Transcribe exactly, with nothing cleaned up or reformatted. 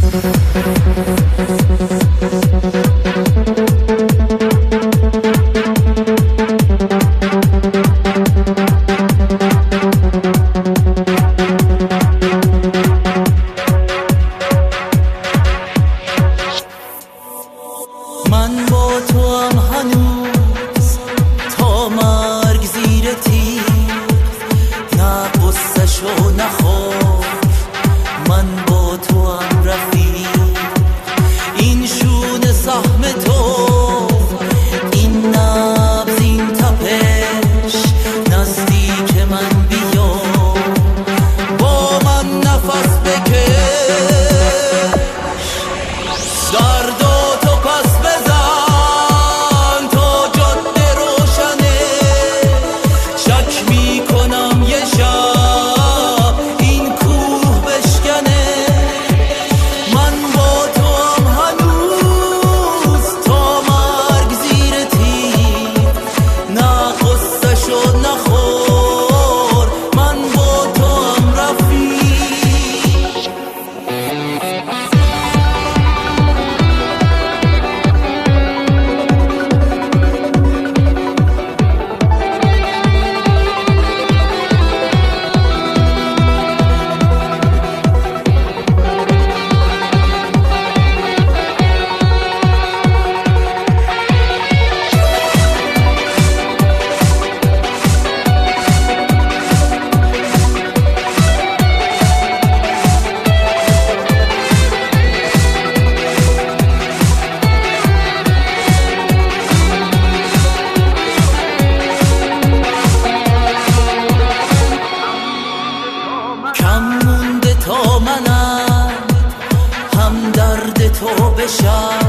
من با تو هم هنوز تا مرگ زیر تیغ، نه قصه شو نه خوف، من با تو هم رفیق. این شونه سهم تو، این نبض این تپش، نزدیک من بیا، با من نفس بکش. درد کم مونده تا منم هم درد تو بشم.